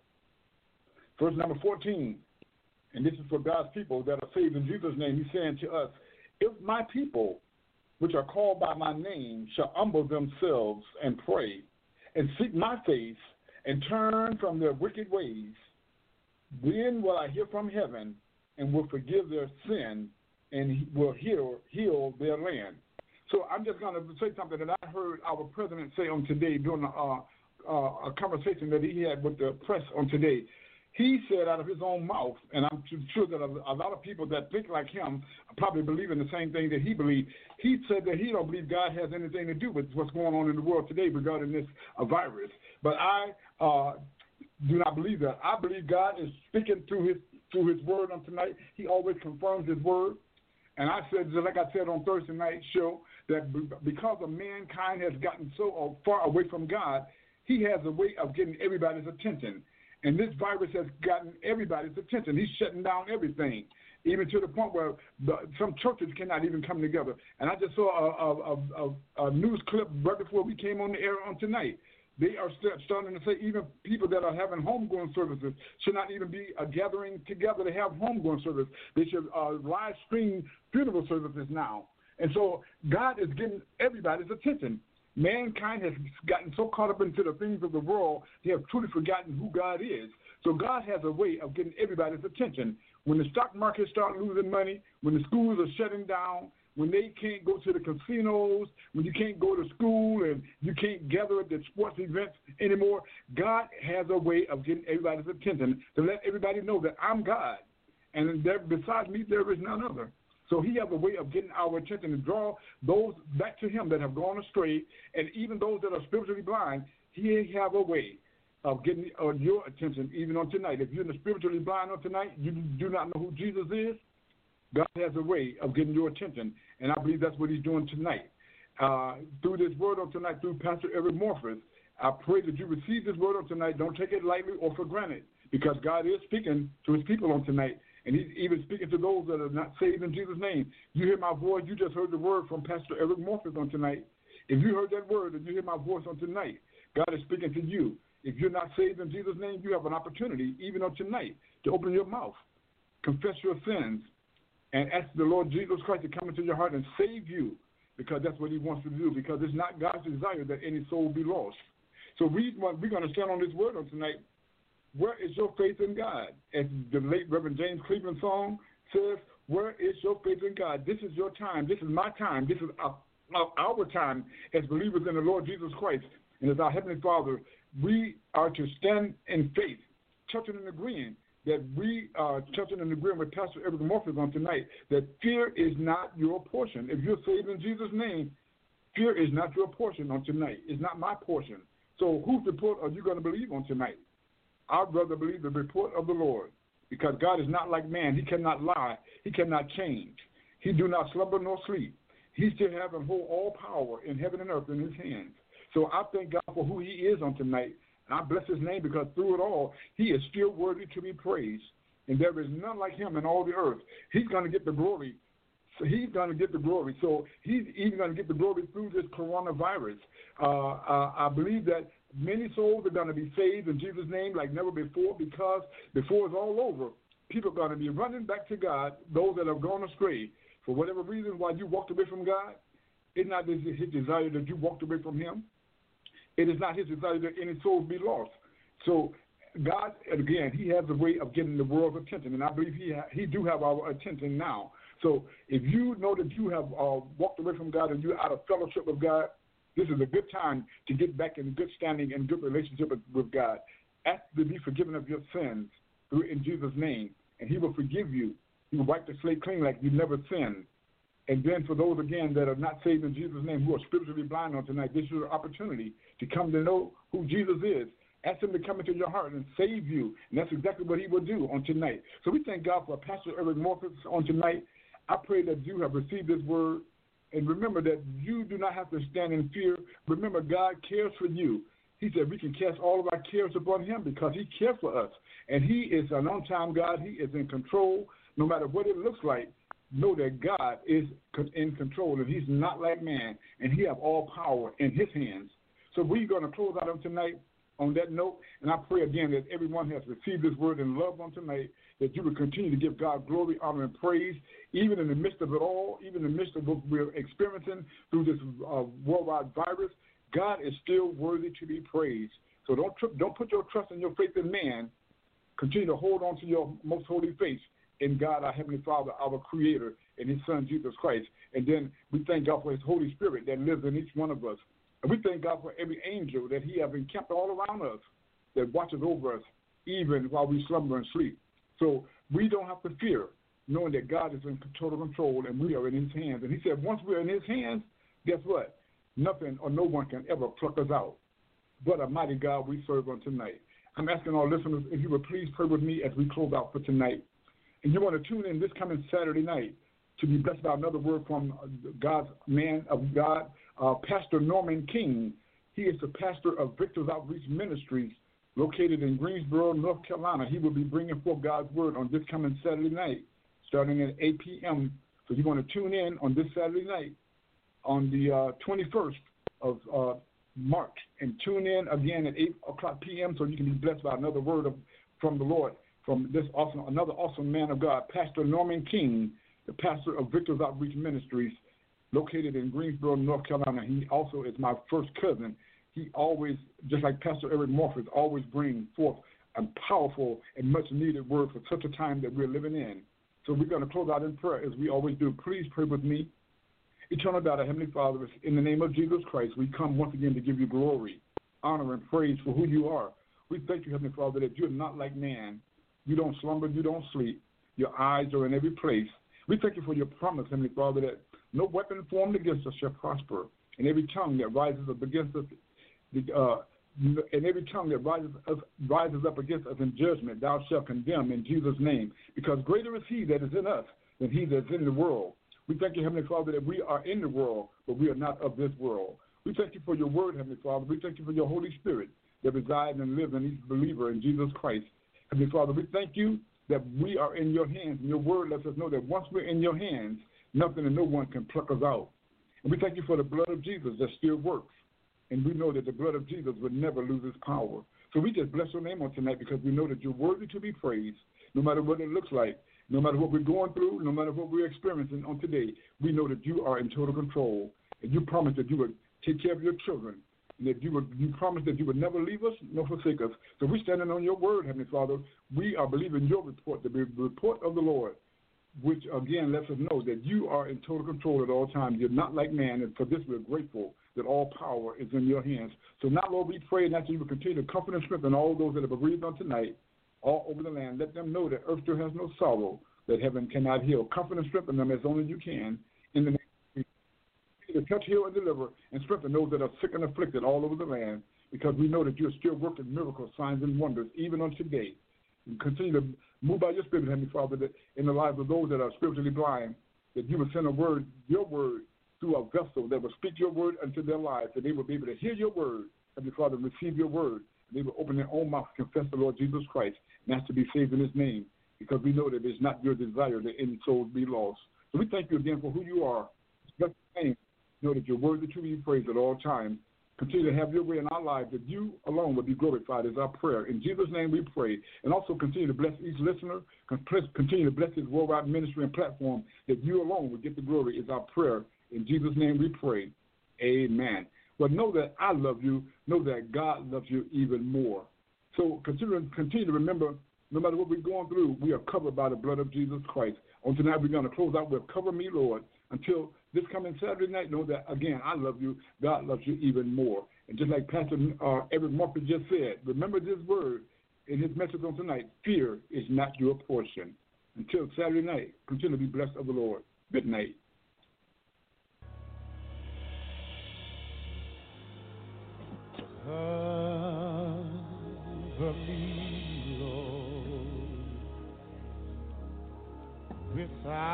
Verse number fourteen, and this is for God's people that are saved in Jesus' name. He's saying to us, if my people, which are called by my name, shall humble themselves and pray and seek my face and turn from their wicked ways, then will I hear from heaven and will forgive their sin and will heal, heal their land. So I'm just going to say something that I heard our president say on today during a, uh, uh, a conversation that he had with the press on today. He said out of his own mouth, and I'm sure that a, a lot of people that think like him probably believe in the same thing that he believed. He said that he don't believe God has anything to do with what's going on in the world today regarding this uh, virus. But I uh, do not believe that. I believe God is speaking through his through his word on tonight. He always confirms his word. And I said, just like I said on Thursday night show, that because of mankind has gotten so far away from God, he has a way of getting everybody's attention. And this virus has gotten everybody's attention. He's shutting down everything, even to the point where the, some churches cannot even come together. And I just saw a, a, a, a news clip right before we came on the air on tonight. They are st- starting to say even people that are having homegoing services should not even be uh, gathering together to have homegoing service. They should uh, live stream funeral services now. And so God is getting everybody's attention. Mankind has gotten so caught up into the things of the world, they have truly forgotten who God is. So God has a way of getting everybody's attention. When the stock market starts losing money, when the schools are shutting down, when they can't go to the casinos, when you can't go to school and you can't gather at the sports events anymore, God has a way of getting everybody's attention to let everybody know that I'm God. And there, besides me, there is none other. So he has a way of getting our attention and draw those back to him that have gone astray, and even those that are spiritually blind, he has a way of getting uh, your attention even on tonight. If you're spiritually blind on tonight, you do not know who Jesus is, God has a way of getting your attention, and I believe that's what he's doing tonight. Uh, through this word on tonight, through Pastor Eric Morphus, I pray that you receive this word on tonight. Don't take it lightly or for granted, because God is speaking to his people on tonight. And he's even speaking to those that are not saved in Jesus' name. You hear my voice. You just heard the word from Pastor Eric Morphus on tonight. If you heard that word and you hear my voice on tonight, God is speaking to you. If you're not saved in Jesus' name, you have an opportunity, even on tonight, to open your mouth, confess your sins, and ask the Lord Jesus Christ to come into your heart and save you, because that's what he wants to do, because it's not God's desire that any soul be lost. So we, we're going to stand on this word on tonight. Where is your faith in God? As the late Reverend James Cleveland song says, where is your faith in God? This is your time. This is my time. This is our, our time as believers in the Lord Jesus Christ. And as our Heavenly Father, we are to stand in faith, touching and agreeing that we are touching and agreeing with Pastor Eric Morphus on tonight, that fear is not your portion. If you're saved in Jesus' name, fear is not your portion on tonight. It's not my portion. So whose report are you going to believe on tonight? I'd rather believe the report of the Lord, because God is not like man. He cannot lie. He cannot change. He do not slumber nor sleep. He still has and hold all power in heaven and earth in his hands. So I thank God for who he is on tonight. And I bless his name, because through it all, he is still worthy to be praised. And there is none like him in all the earth. He's going to get the glory. So he's going to get the glory. So he's even going to get the glory through this coronavirus. Uh, uh, I believe that many souls are going to be saved in Jesus' name like never before, because before it's all over, people are going to be running back to God, those that have gone astray. For whatever reason why you walked away from God, it's not his desire that you walked away from him. It is not his desire that any souls be lost. So God, again, he has a way of getting the world's attention, and I believe he ha- he do have our attention now. So if you know that you have uh, walked away from God and you're out of fellowship with God, this is a good time to get back in good standing and good relationship with, with God. Ask to be forgiven of your sins in Jesus' name, and he will forgive you. He will wipe the slate clean like you never sinned. And then for those, again, that are not saved in Jesus' name, who are spiritually blind on tonight, this is your opportunity to come to know who Jesus is. Ask him to come into your heart and save you, and that's exactly what he will do on tonight. So we thank God for Pastor Eric Morphus on tonight. I pray that you have received this word. And remember that you do not have to stand in fear. Remember, God cares for you. He said we can cast all of our cares upon him because he cares for us. And he is an on-time God. He is in control. No matter what it looks like, know that God is in control, and he's not like man, and he has all power in his hands. So we're going to close out on tonight on that note, and I pray again that everyone has received this word in love on tonight, that you will continue to give God glory, honor, and praise, even in the midst of it all, even in the midst of what we're experiencing through this uh, worldwide virus. God is still worthy to be praised. So don't tr- don't put your trust and your faith in man. Continue to hold on to your most holy faith in God, our Heavenly Father, our Creator, and His Son, Jesus Christ. And then we thank God for His Holy Spirit that lives in each one of us. And we thank God for every angel that He has encamped all around us, that watches over us even while we slumber and sleep. So we don't have to fear, knowing that God is in total control and we are in His hands. And He said once we're in His hands, guess what? Nothing or no one can ever pluck us out. What a mighty God we serve on tonight. I'm asking our listeners if you would please pray with me as we close out for tonight. And you want to tune in this coming Saturday night to be blessed by another word from God's man of God, uh, Pastor Norman King. He is the pastor of Victor's Outreach Ministries located in Greensboro, North Carolina. He will be bringing forth God's word on this coming Saturday night starting at eight p.m. So you want to tune in on this Saturday night on the uh, twenty-first of uh, March, and tune in again at eight o'clock p.m. so you can be blessed by another word of, from the Lord, from this awesome, another awesome man of God, Pastor Norman King, the pastor of Victor's Outreach Ministries, located in Greensboro, North Carolina. He also is my first cousin. He always, just like Pastor Eric Morphus, always brings forth a powerful and much-needed word for such a time that we're living in. So we're going to close out in prayer as we always do. Please pray with me. Eternal God, our Heavenly Father, in the name of Jesus Christ, we come once again to give you glory, honor, and praise for who you are. We thank you, Heavenly Father, that you're not like man. You don't slumber, you don't sleep. Your eyes are in every place. We thank you for your promise, Heavenly Father, that no weapon formed against us shall prosper, and every tongue that rises up against us, uh, and every tongue that rises up, rises up against us in judgment, thou shalt condemn in Jesus' name, because greater is he that is in us than he that is in the world. We thank you, Heavenly Father, that we are in the world, but we are not of this world. We thank you for your word, Heavenly Father. We thank you for your Holy Spirit that resides and lives in each believer in Jesus Christ. Heavenly Father, we thank you that we are in your hands, and your word lets us know that once we're in your hands, nothing and no one can pluck us out. And we thank you for the blood of Jesus that still works, and we know that the blood of Jesus would never lose its power. So we just bless your name on tonight because we know that you're worthy to be praised, no matter what it looks like. No matter what we're going through, no matter what we're experiencing on today, we know that you are in total control. And you promised that you would take care of your children. And that you would you promised that you would never leave us nor forsake us. So we're standing on your word, Heavenly Father. We are believing your report, the report of the Lord, which again lets us know that you are in total control at all times. You're not like man, and for this we're grateful that all power is in your hands. So now, Lord, we pray that you will continue to comfort and strengthen all those that have bereaved on tonight, all over the land. Let them know that earth still has no sorrow, that heaven cannot heal. Comfort and strengthen them as only you can. In the name of Jesus, touch, heal, and deliver, and strengthen those that are sick and afflicted all over the land, because we know that you are still working miracles, signs, and wonders, even on today. And continue to move by your Spirit, Heavenly Father, that in the lives of those that are spiritually blind, that you will send a word, your word, through a vessel that will speak your word unto their lives, that they will be able to hear your word, Heavenly Father, and receive your word. And they will open their own mouth to confess the Lord Jesus Christ, and ask to be saved in his name, because we know that it's not your desire that any souls be lost. So we thank you again for who you are. Bless your name. Know that you're worthy to be praised at all times. Continue to have your way in our lives, that you alone will be glorified is our prayer. In Jesus' name we pray. And also continue to bless each listener. Continue to bless his worldwide ministry and platform, that you alone will get the glory is our prayer. In Jesus' name we pray. Amen. But know that I love you. Know that God loves you even more. So continue, continue to remember, no matter what we're going through, we are covered by the blood of Jesus Christ. On tonight, we're going to close out with Cover Me, Lord. Until this coming Saturday night, know that, again, I love you. God loves you even more. And just like Pastor uh, Eric Murphy just said, remember this word in his message on tonight: fear is not your portion. Until Saturday night, continue to be blessed of the Lord. Good night. Cover me, Lord, with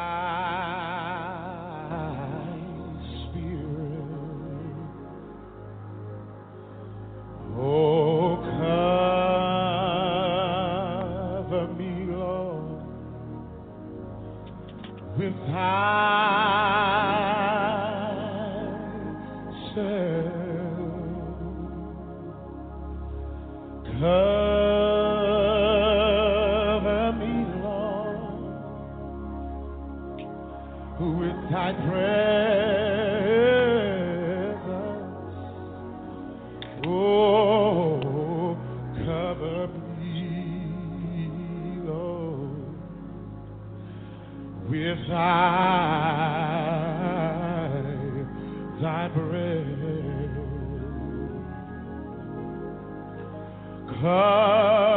thy Spirit. Oh, cover me, Lord, with thy self. thy presence, oh, cover me, Lord, with thy, thy presence.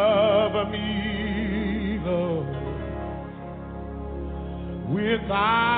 Cover me, Lord, with thy